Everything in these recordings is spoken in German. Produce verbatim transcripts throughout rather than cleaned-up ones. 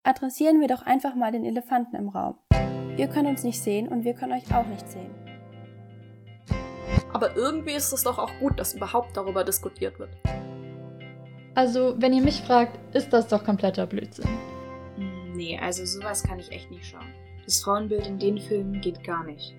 Adressieren wir doch einfach mal den Elefanten im Raum. Ihr könnt uns nicht sehen und wir können euch auch nicht sehen. Aber irgendwie ist es doch auch gut, dass überhaupt darüber diskutiert wird. Also, wenn ihr mich fragt, ist das doch kompletter Blödsinn. Nee, also sowas kann ich echt nicht schauen. Das Frauenbild in den Filmen geht gar nicht.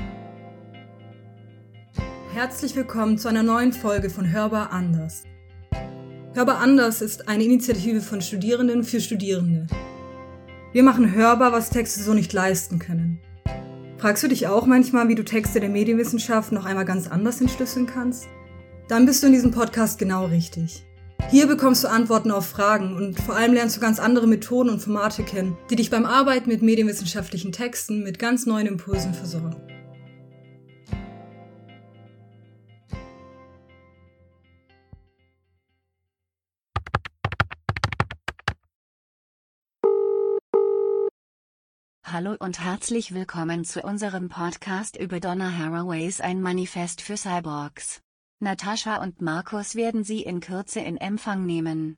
Herzlich willkommen zu einer neuen Folge von Hörbar anders. Hörbar anders ist eine Initiative von Studierenden für Studierende. Wir machen hörbar, was Texte so nicht leisten können. Fragst du dich auch manchmal, wie du Texte der Medienwissenschaft noch einmal ganz anders entschlüsseln kannst? Dann bist du in diesem Podcast genau richtig. Hier bekommst du Antworten auf Fragen und vor allem lernst du ganz andere Methoden und Formate kennen, die dich beim Arbeiten mit medienwissenschaftlichen Texten mit ganz neuen Impulsen versorgen. Hallo und herzlich willkommen zu unserem Podcast über Donna Haraways Ein Manifest für Cyborgs. Natascha und Markus werden Sie in Kürze in Empfang nehmen.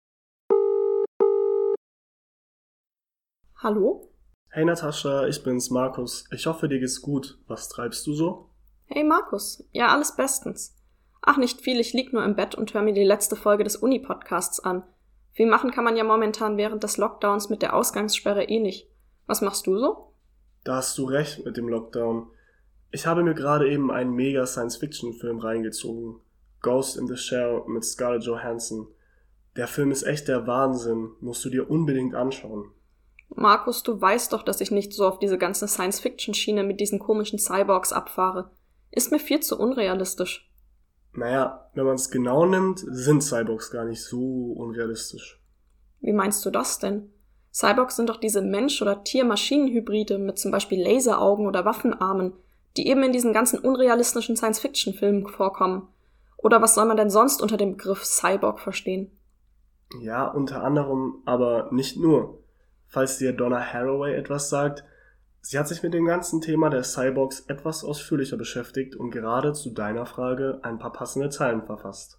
Hallo? Hey Natascha, ich bin's, Markus. Ich hoffe, dir geht's gut. Was treibst du so? Hey Markus, ja alles bestens. Ach, nicht viel, ich lieg nur im Bett und höre mir die letzte Folge des Uni-Podcasts an. Viel machen kann man ja momentan während des Lockdowns mit der Ausgangssperre eh nicht. Was machst du so? Da hast du recht mit dem Lockdown. Ich habe mir gerade eben einen mega Science-Fiction-Film reingezogen. Ghost in the Shell mit Scarlett Johansson. Der Film ist echt der Wahnsinn. Musst du dir unbedingt anschauen. Markus, du weißt doch, dass ich nicht so auf diese ganze Science-Fiction-Schiene mit diesen komischen Cyborgs abfahre. Ist mir viel zu unrealistisch. Naja, wenn man es genau nimmt, sind Cyborgs gar nicht so unrealistisch. Wie meinst du das denn? Cyborgs sind doch diese Mensch- oder Tier-Maschinen-Hybride mit zum Beispiel Laseraugen oder Waffenarmen, die eben in diesen ganzen unrealistischen Science-Fiction-Filmen vorkommen. Oder was soll man denn sonst unter dem Begriff Cyborg verstehen? Ja, unter anderem, aber nicht nur. Falls dir Donna Haraway etwas sagt, sie hat sich mit dem ganzen Thema der Cyborgs etwas ausführlicher beschäftigt und gerade zu deiner Frage ein paar passende Zeilen verfasst.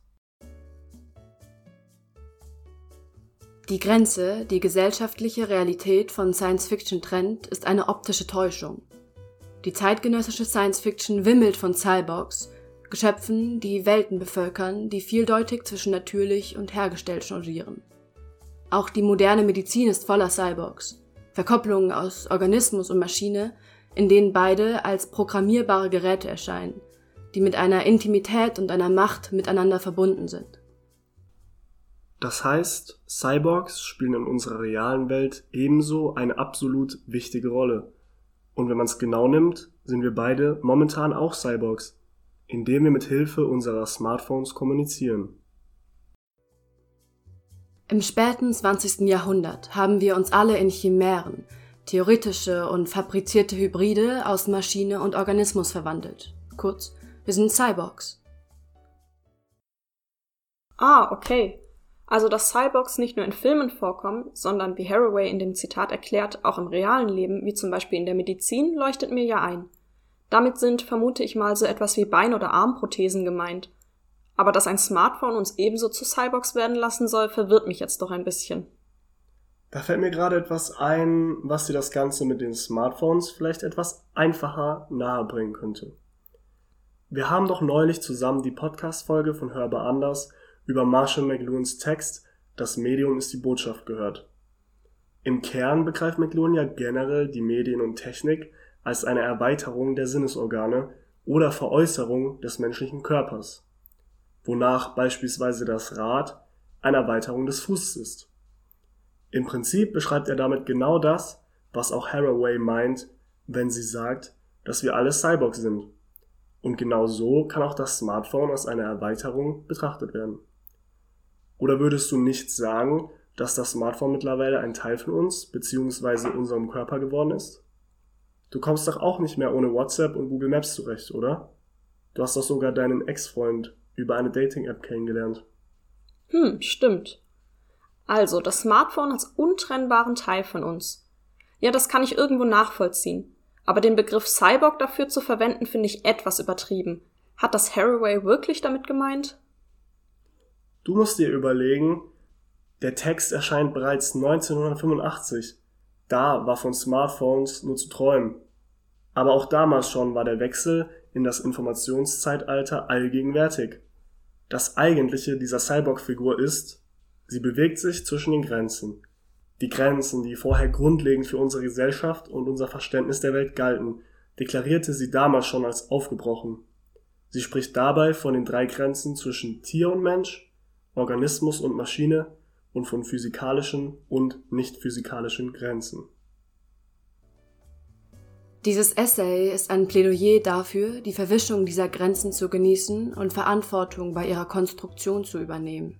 Die Grenze, die gesellschaftliche Realität von Science-Fiction trennt, ist eine optische Täuschung. Die zeitgenössische Science-Fiction wimmelt von Cyborgs, Geschöpfen, die Welten bevölkern, die vieldeutig zwischen natürlich und hergestellt changieren. Auch die moderne Medizin ist voller Cyborgs, Verkopplungen aus Organismus und Maschine, in denen beide als programmierbare Geräte erscheinen, die mit einer Intimität und einer Macht miteinander verbunden sind. Das heißt, Cyborgs spielen in unserer realen Welt ebenso eine absolut wichtige Rolle. Und wenn man es genau nimmt, sind wir beide momentan auch Cyborgs, indem wir mit Hilfe unserer Smartphones kommunizieren. Im späten zwanzigsten Jahrhundert haben wir uns alle in Chimären, theoretische und fabrizierte Hybride aus Maschine und Organismus verwandelt. Kurz, wir sind Cyborgs. Ah, okay. Also, dass Cyborgs nicht nur in Filmen vorkommen, sondern wie Haraway in dem Zitat erklärt, auch im realen Leben, wie zum Beispiel in der Medizin, leuchtet mir ja ein. Damit sind, vermute ich mal, so etwas wie Bein- oder Armprothesen gemeint. Aber dass ein Smartphone uns ebenso zu Cyborgs werden lassen soll, verwirrt mich jetzt doch ein bisschen. Da fällt mir gerade etwas ein, was dir das Ganze mit den Smartphones vielleicht etwas einfacher nahebringen könnte. Wir haben doch neulich zusammen die Podcast-Folge von Hörbar anders über Marshall McLuhans Text »Das Medium ist die Botschaft« gehört. Im Kern begreift McLuhan ja generell die Medien und Technik als eine Erweiterung der Sinnesorgane oder Veräußerung des menschlichen Körpers, wonach beispielsweise das Rad eine Erweiterung des Fußes ist. Im Prinzip beschreibt er damit genau das, was auch Haraway meint, wenn sie sagt, dass wir alle Cyborgs sind. Und genau so kann auch das Smartphone als eine Erweiterung betrachtet werden. Oder würdest du nicht sagen, dass das Smartphone mittlerweile ein Teil von uns bzw. unserem Körper geworden ist? Du kommst doch auch nicht mehr ohne WhatsApp und Google Maps zurecht, oder? Du hast doch sogar deinen Ex-Freund über eine Dating-App kennengelernt. Hm, stimmt. Also, das Smartphone als untrennbaren Teil von uns. Ja, das kann ich irgendwo nachvollziehen. Aber den Begriff Cyborg dafür zu verwenden, finde ich etwas übertrieben. Hat das Haraway wirklich damit gemeint? Du musst dir überlegen, Der Text erscheint bereits neunzehnhundertfünfundachtzig. Da war von Smartphones nur zu träumen. Aber auch damals schon war der Wechsel in das Informationszeitalter allgegenwärtig. Das Eigentliche dieser Cyborg-Figur ist, sie bewegt sich zwischen den Grenzen. Die Grenzen, die vorher grundlegend für unsere Gesellschaft und unser Verständnis der Welt galten, deklarierte sie damals schon als aufgebrochen. Sie spricht dabei von den drei Grenzen zwischen Tier und Mensch, Organismus und Maschine und von physikalischen und nicht physikalischen Grenzen. Dieses Essay ist ein Plädoyer dafür, die Verwischung dieser Grenzen zu genießen und Verantwortung bei ihrer Konstruktion zu übernehmen.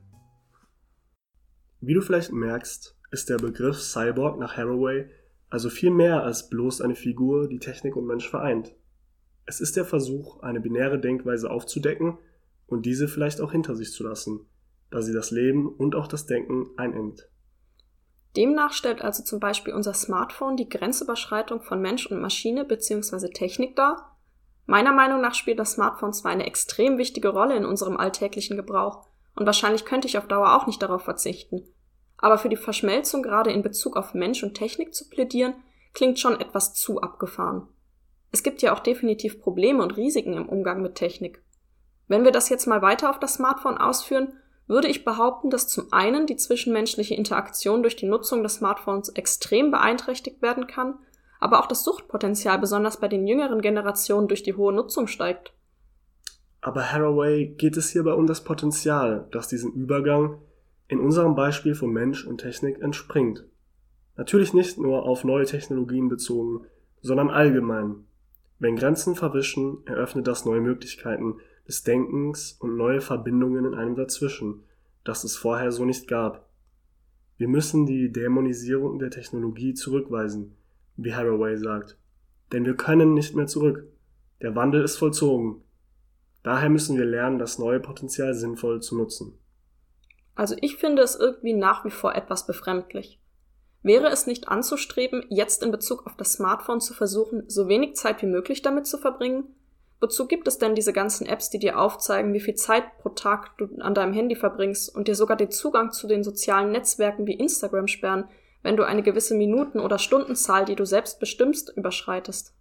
Wie du vielleicht merkst, ist der Begriff Cyborg nach Haraway also viel mehr als bloß eine Figur, die Technik und Mensch vereint. Es ist der Versuch, eine binäre Denkweise aufzudecken und diese vielleicht auch hinter sich zu lassen, da sie das Leben und auch das Denken einengt. Demnach stellt also zum Beispiel unser Smartphone die Grenzüberschreitung von Mensch und Maschine bzw. Technik dar? Meiner Meinung nach spielt das Smartphone zwar eine extrem wichtige Rolle in unserem alltäglichen Gebrauch und wahrscheinlich könnte ich auf Dauer auch nicht darauf verzichten. Aber für die Verschmelzung gerade in Bezug auf Mensch und Technik zu plädieren, klingt schon etwas zu abgefahren. Es gibt ja auch definitiv Probleme und Risiken im Umgang mit Technik. Wenn wir das jetzt mal weiter auf das Smartphone ausführen, würde ich behaupten, dass zum einen die zwischenmenschliche Interaktion durch die Nutzung des Smartphones extrem beeinträchtigt werden kann, aber auch das Suchtpotenzial besonders bei den jüngeren Generationen durch die hohe Nutzung steigt. Aber Haraway geht es hierbei um das Potenzial, das diesen Übergang in unserem Beispiel von Mensch und Technik entspringt. Natürlich nicht nur auf neue Technologien bezogen, sondern allgemein. Wenn Grenzen verwischen, eröffnet das neue Möglichkeiten des Denkens und neue Verbindungen in einem dazwischen, das es vorher so nicht gab. Wir müssen die Dämonisierung der Technologie zurückweisen, wie Haraway sagt. Denn wir können nicht mehr zurück. Der Wandel ist vollzogen. Daher müssen wir lernen, das neue Potenzial sinnvoll zu nutzen. Also ich finde es irgendwie nach wie vor etwas befremdlich. Wäre es nicht anzustreben, jetzt in Bezug auf das Smartphone zu versuchen, so wenig Zeit wie möglich damit zu verbringen? Wozu gibt es denn diese ganzen Apps, die dir aufzeigen, wie viel Zeit pro Tag du an deinem Handy verbringst und dir sogar den Zugang zu den sozialen Netzwerken wie Instagram sperren, wenn du eine gewisse Minuten- oder Stundenzahl, die du selbst bestimmst, überschreitest?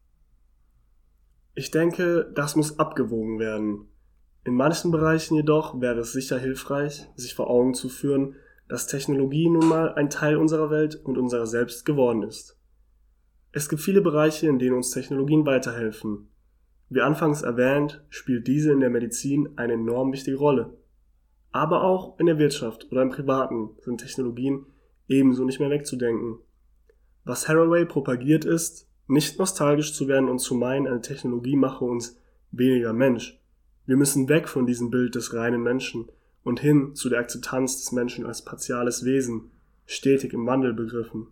Ich denke, das muss abgewogen werden. In manchen Bereichen jedoch wäre es sicher hilfreich, sich vor Augen zu führen, dass Technologie nun mal ein Teil unserer Welt und unserer selbst geworden ist. Es gibt viele Bereiche, in denen uns Technologien weiterhelfen. Wie anfangs erwähnt, spielt diese in der Medizin eine enorm wichtige Rolle. Aber auch in der Wirtschaft oder im Privaten sind Technologien ebenso nicht mehr wegzudenken. Was Haraway propagiert ist, nicht nostalgisch zu werden und zu meinen, eine Technologie mache uns weniger Mensch. Wir müssen weg von diesem Bild des reinen Menschen und hin zu der Akzeptanz des Menschen als partiales Wesen, stetig im Wandel begriffen.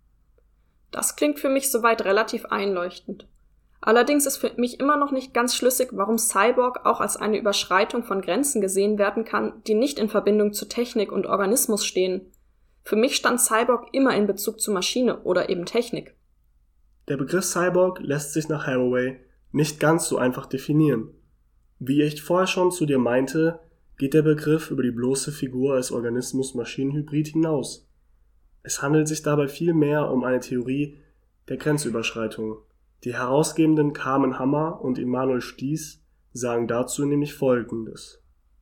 Das klingt für mich soweit relativ einleuchtend. Allerdings ist für mich immer noch nicht ganz schlüssig, warum Cyborg auch als eine Überschreitung von Grenzen gesehen werden kann, die nicht in Verbindung zu Technik und Organismus stehen. Für mich stand Cyborg immer in Bezug zu Maschine oder eben Technik. Der Begriff Cyborg lässt sich nach Haraway nicht ganz so einfach definieren. Wie ich vorher schon zu dir meinte, geht der Begriff über die bloße Figur als Organismus-Maschinen-Hybrid hinaus. Es handelt sich dabei vielmehr um eine Theorie der Grenzüberschreitung. Die Herausgebenden Carmen Hammer und Emanuel Stieß sagen dazu nämlich Folgendes.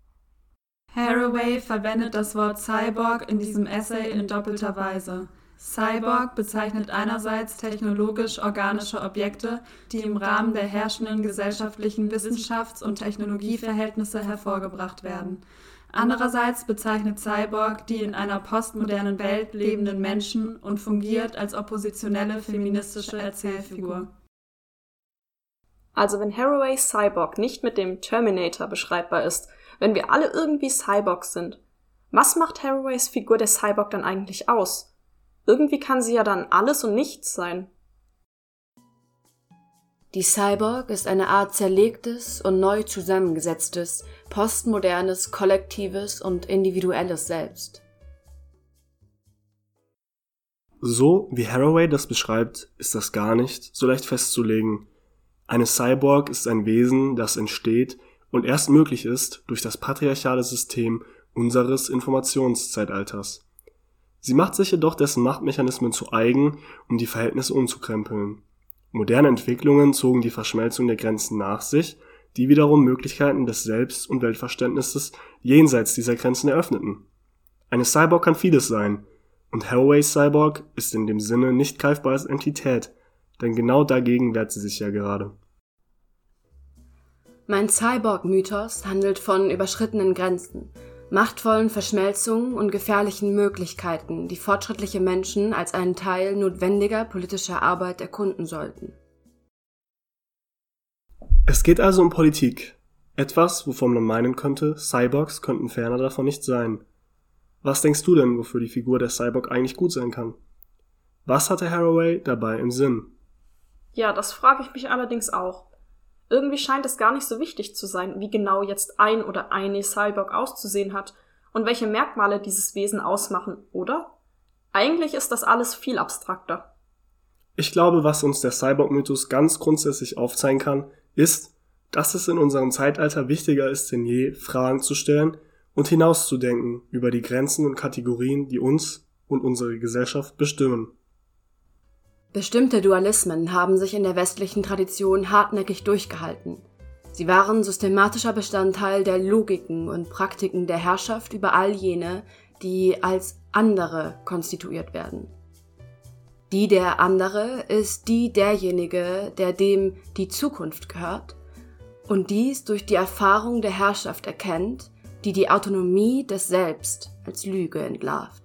Haraway verwendet das Wort Cyborg in diesem Essay in doppelter Weise. Cyborg bezeichnet einerseits technologisch-organische Objekte, die im Rahmen der herrschenden gesellschaftlichen Wissenschafts- und Technologieverhältnisse hervorgebracht werden. Andererseits bezeichnet Cyborg die in einer postmodernen Welt lebenden Menschen und fungiert als oppositionelle feministische Erzählfigur. Also wenn Haraway Cyborg nicht mit dem Terminator beschreibbar ist, wenn wir alle irgendwie Cyborgs sind, was macht Haraways Figur der Cyborg dann eigentlich aus? Irgendwie kann sie ja dann alles und nichts sein. Die Cyborg ist eine Art zerlegtes und neu zusammengesetztes, postmodernes, kollektives und individuelles Selbst. So wie Haraway das beschreibt, ist das gar nicht so leicht festzulegen. Eine Cyborg ist ein Wesen, das entsteht und erst möglich ist durch das patriarchale System unseres Informationszeitalters. Sie macht sich jedoch dessen Machtmechanismen zu eigen, um die Verhältnisse umzukrempeln. Moderne Entwicklungen zogen die Verschmelzung der Grenzen nach sich, die wiederum Möglichkeiten des Selbst- und Weltverständnisses jenseits dieser Grenzen eröffneten. Eine Cyborg kann vieles sein, und Haraway's Cyborg ist in dem Sinne nicht greifbar als Entität, denn genau dagegen wehrt sie sich ja gerade. Mein Cyborg-Mythos handelt von überschrittenen Grenzen, machtvollen Verschmelzungen und gefährlichen Möglichkeiten, die fortschrittliche Menschen als einen Teil notwendiger politischer Arbeit erkunden sollten. Es geht also um Politik. Etwas, wovon man meinen könnte, Cyborgs könnten ferner davon nicht sein. Was denkst du denn, wofür die Figur der Cyborg eigentlich gut sein kann? Was hatte Haraway dabei im Sinn? Ja, das frage ich mich allerdings auch. Irgendwie scheint es gar nicht so wichtig zu sein, wie genau jetzt ein oder eine Cyborg auszusehen hat und welche Merkmale dieses Wesen ausmachen, oder? Eigentlich ist das alles viel abstrakter. Ich glaube, was uns der Cyborg-Mythos ganz grundsätzlich aufzeigen kann, ist, dass es in unserem Zeitalter wichtiger ist denn je, Fragen zu stellen und hinauszudenken über die Grenzen und Kategorien, die uns und unsere Gesellschaft bestimmen. Bestimmte Dualismen haben sich in der westlichen Tradition hartnäckig durchgehalten. Sie waren systematischer Bestandteil der Logiken und Praktiken der Herrschaft über all jene, die als andere konstituiert werden. Die der andere ist die derjenige, der dem die Zukunft gehört und dies durch die Erfahrung der Herrschaft erkennt, die die Autonomie des Selbst als Lüge entlarvt.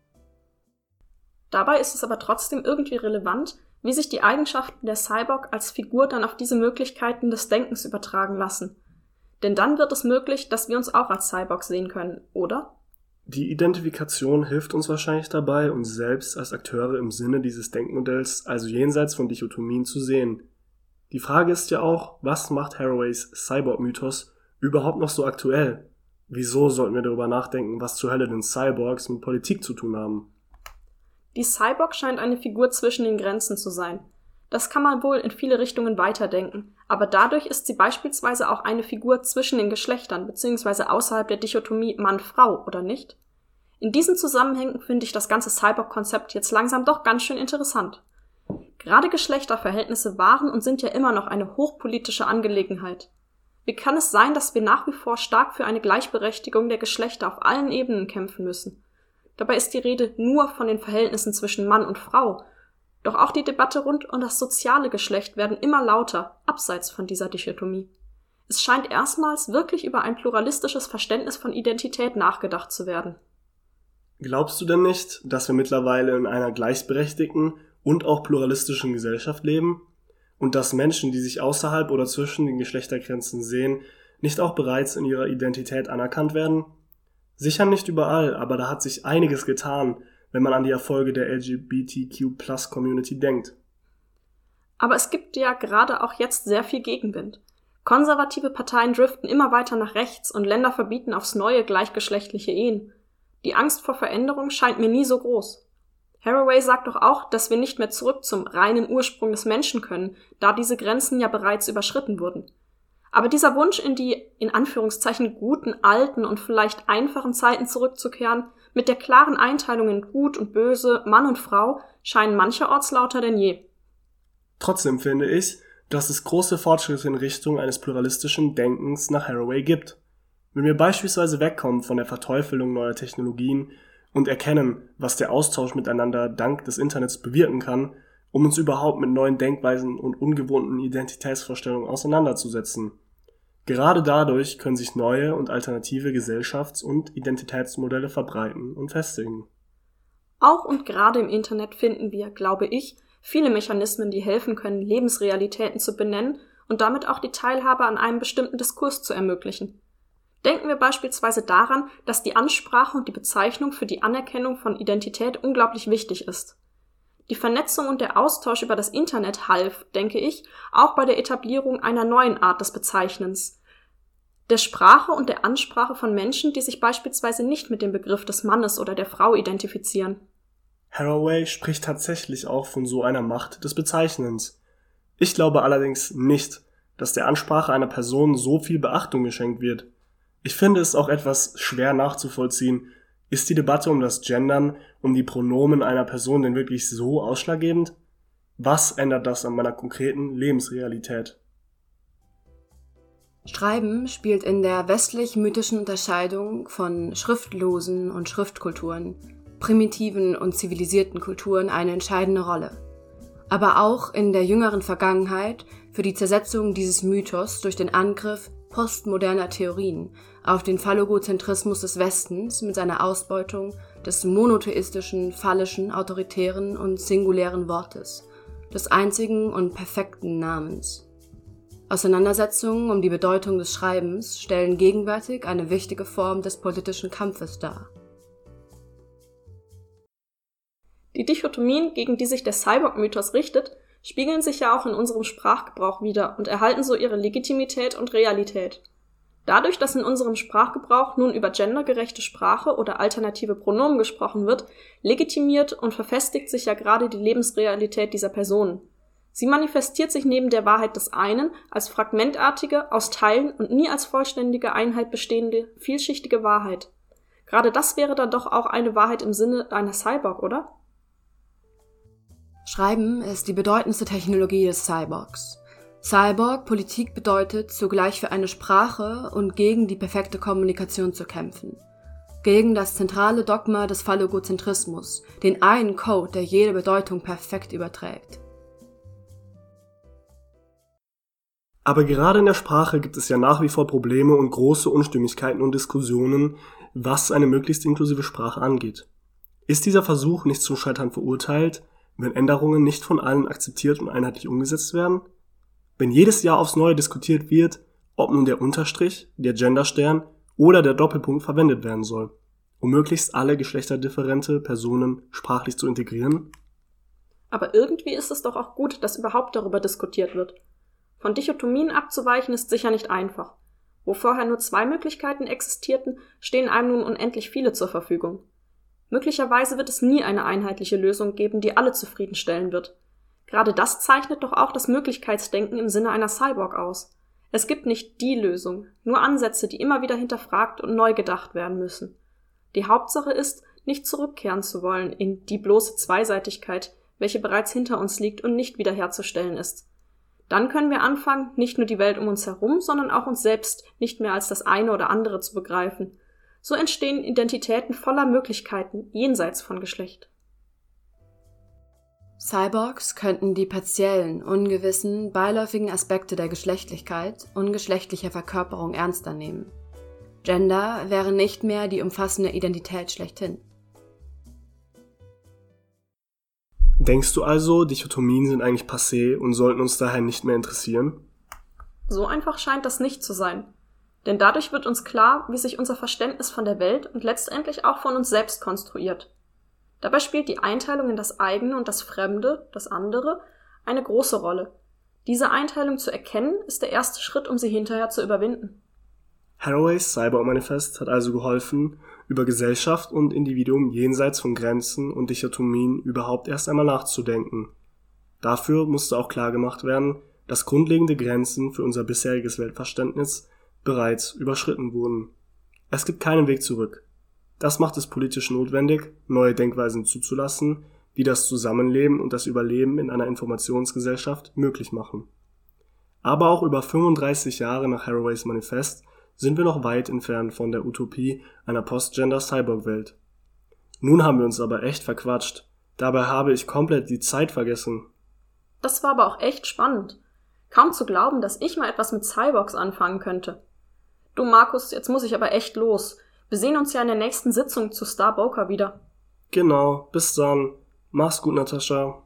Dabei ist es aber trotzdem irgendwie relevant, wie sich die Eigenschaften der Cyborg als Figur dann auf diese Möglichkeiten des Denkens übertragen lassen. Denn dann wird es möglich, dass wir uns auch als Cyborg sehen können, oder? Die Identifikation hilft uns wahrscheinlich dabei, uns selbst als Akteure im Sinne dieses Denkmodells, also jenseits von Dichotomien, zu sehen. Die Frage ist ja auch, was macht Haraways Cyborg-Mythos überhaupt noch so aktuell? Wieso sollten wir darüber nachdenken, was zur Hölle denn Cyborgs mit Politik zu tun haben? Die Cyborg scheint eine Figur zwischen den Grenzen zu sein. Das kann man wohl in viele Richtungen weiterdenken, aber dadurch ist sie beispielsweise auch eine Figur zwischen den Geschlechtern bzw. außerhalb der Dichotomie Mann-Frau, oder nicht? In diesen Zusammenhängen finde ich das ganze Cyborg-Konzept jetzt langsam doch ganz schön interessant. Gerade Geschlechterverhältnisse waren und sind ja immer noch eine hochpolitische Angelegenheit. Wie kann es sein, dass wir nach wie vor stark für eine Gleichberechtigung der Geschlechter auf allen Ebenen kämpfen müssen? Dabei ist die Rede nur von den Verhältnissen zwischen Mann und Frau. Doch auch die Debatte rund um das soziale Geschlecht werden immer lauter, abseits von dieser Dichotomie. Es scheint erstmals wirklich über ein pluralistisches Verständnis von Identität nachgedacht zu werden. Glaubst du denn nicht, dass wir mittlerweile in einer gleichberechtigten und auch pluralistischen Gesellschaft leben? Und dass Menschen, die sich außerhalb oder zwischen den Geschlechtergrenzen sehen, nicht auch bereits in ihrer Identität anerkannt werden? Sicher nicht überall, aber da hat sich einiges getan, wenn man an die Erfolge der L G B T Q Plus Community denkt. Aber es gibt ja gerade auch jetzt sehr viel Gegenwind. Konservative Parteien driften immer weiter nach rechts und Länder verbieten aufs Neue gleichgeschlechtliche Ehen. Die Angst vor Veränderung scheint mir nie so groß. Haraway sagt doch auch, dass wir nicht mehr zurück zum reinen Ursprung des Menschen können, da diese Grenzen ja bereits überschritten wurden. Aber dieser Wunsch, in die, in Anführungszeichen, guten, alten und vielleicht einfachen Zeiten zurückzukehren, mit der klaren Einteilung in Gut und Böse, Mann und Frau, scheinen mancherorts lauter denn je. Trotzdem finde ich, dass es große Fortschritte in Richtung eines pluralistischen Denkens nach Haraway gibt. Wenn wir beispielsweise wegkommen von der Verteufelung neuer Technologien und erkennen, was der Austausch miteinander dank des Internets bewirken kann, um uns überhaupt mit neuen Denkweisen und ungewohnten Identitätsvorstellungen auseinanderzusetzen. Gerade dadurch können sich neue und alternative Gesellschafts- und Identitätsmodelle verbreiten und festigen. Auch und gerade im Internet finden wir, glaube ich, viele Mechanismen, die helfen können, Lebensrealitäten zu benennen und damit auch die Teilhabe an einem bestimmten Diskurs zu ermöglichen. Denken wir beispielsweise daran, dass die Ansprache und die Bezeichnung für die Anerkennung von Identität unglaublich wichtig ist. Die Vernetzung und der Austausch über das Internet half, denke ich, auch bei der Etablierung einer neuen Art des Bezeichnens, der Sprache und der Ansprache von Menschen, die sich beispielsweise nicht mit dem Begriff des Mannes oder der Frau identifizieren. Haraway spricht tatsächlich auch von so einer Macht des Bezeichnens. Ich glaube allerdings nicht, dass der Ansprache einer Person so viel Beachtung geschenkt wird. Ich finde es auch etwas schwer nachzuvollziehen, Ist die Debatte um das Gendern, um die Pronomen einer Person denn wirklich so ausschlaggebend? Was ändert das an meiner konkreten Lebensrealität? Schreiben spielt in der westlich-mythischen Unterscheidung von schriftlosen und Schriftkulturen, primitiven und zivilisierten Kulturen eine entscheidende Rolle. Aber auch in der jüngeren Vergangenheit für die Zersetzung dieses Mythos durch den Angriff postmoderner Theorien auf den Phallogozentrismus des Westens mit seiner Ausbeutung des monotheistischen, phallischen, autoritären und singulären Wortes, des einzigen und perfekten Namens. Auseinandersetzungen um die Bedeutung des Schreibens stellen gegenwärtig eine wichtige Form des politischen Kampfes dar. Die Dichotomien, gegen die sich der Cyborg-Mythos richtet, spiegeln sich ja auch in unserem Sprachgebrauch wider und erhalten so ihre Legitimität und Realität. Dadurch, dass in unserem Sprachgebrauch nun über gendergerechte Sprache oder alternative Pronomen gesprochen wird, legitimiert und verfestigt sich ja gerade die Lebensrealität dieser Personen. Sie manifestiert sich neben der Wahrheit des einen als fragmentartige, aus Teilen und nie als vollständige Einheit bestehende, vielschichtige Wahrheit. Gerade das wäre dann doch auch eine Wahrheit im Sinne einer Cyborg, oder? Schreiben ist die bedeutendste Technologie des Cyborgs. Cyborg-Politik bedeutet, zugleich für eine Sprache und gegen die perfekte Kommunikation zu kämpfen. Gegen das zentrale Dogma des Phallogozentrismus, den einen Code, der jede Bedeutung perfekt überträgt. Aber gerade in der Sprache gibt es ja nach wie vor Probleme und große Unstimmigkeiten und Diskussionen, was eine möglichst inklusive Sprache angeht. Ist dieser Versuch nicht zum Scheitern verurteilt, wenn Änderungen nicht von allen akzeptiert und einheitlich umgesetzt werden? Wenn jedes Jahr aufs Neue diskutiert wird, ob nun der Unterstrich, der Genderstern oder der Doppelpunkt verwendet werden soll, um möglichst alle geschlechterdifferente Personen sprachlich zu integrieren? Aber irgendwie ist es doch auch gut, dass überhaupt darüber diskutiert wird. Von Dichotomien abzuweichen ist sicher nicht einfach. Wo vorher nur zwei Möglichkeiten existierten, stehen einem nun unendlich viele zur Verfügung. Möglicherweise wird es nie eine einheitliche Lösung geben, die alle zufriedenstellen wird. Gerade das zeichnet doch auch das Möglichkeitsdenken im Sinne einer Cyborg aus. Es gibt nicht die Lösung, nur Ansätze, die immer wieder hinterfragt und neu gedacht werden müssen. Die Hauptsache ist, nicht zurückkehren zu wollen in die bloße Zweiseitigkeit, welche bereits hinter uns liegt und nicht wiederherzustellen ist. Dann können wir anfangen, nicht nur die Welt um uns herum, sondern auch uns selbst nicht mehr als das eine oder andere zu begreifen. So entstehen Identitäten voller Möglichkeiten, jenseits von Geschlecht. Cyborgs könnten die partiellen, ungewissen, beiläufigen Aspekte der Geschlechtlichkeit und geschlechtlicher Verkörperung ernster nehmen. Gender wäre nicht mehr die umfassende Identität schlechthin. Denkst du also, Dichotomien sind eigentlich passé und sollten uns daher nicht mehr interessieren? So einfach scheint das nicht zu sein. Denn dadurch wird uns klar, wie sich unser Verständnis von der Welt und letztendlich auch von uns selbst konstruiert. Dabei spielt die Einteilung in das eigene und das Fremde, das andere, eine große Rolle. Diese Einteilung zu erkennen, ist der erste Schritt, um sie hinterher zu überwinden. Haraways Cyborg-Manifest hat also geholfen, über Gesellschaft und Individuum jenseits von Grenzen und Dichotomien überhaupt erst einmal nachzudenken. Dafür musste auch klargemacht werden, dass grundlegende Grenzen für unser bisheriges Weltverständnis bereits überschritten wurden. Es gibt keinen Weg zurück. Das macht es politisch notwendig, neue Denkweisen zuzulassen, die das Zusammenleben und das Überleben in einer Informationsgesellschaft möglich machen. Aber auch über fünfunddreißig Jahre nach Haraways Manifest sind wir noch weit entfernt von der Utopie einer Post-Gender-Cyborg-Welt. Nun haben wir uns aber echt verquatscht. Dabei habe ich komplett die Zeit vergessen. Das war aber auch echt spannend. Kaum zu glauben, dass ich mal etwas mit Cyborgs anfangen könnte. Du Markus, jetzt muss ich aber echt los. Wir sehen uns ja in der nächsten Sitzung zu Star Boker wieder. Genau, bis dann. Mach's gut, Natascha.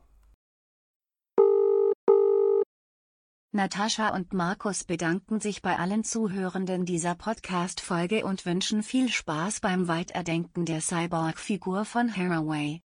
Natascha und Markus bedanken sich bei allen Zuhörenden dieser Podcast-Folge und wünschen viel Spaß beim Weiterdenken der Cyborg-Figur von Haraway.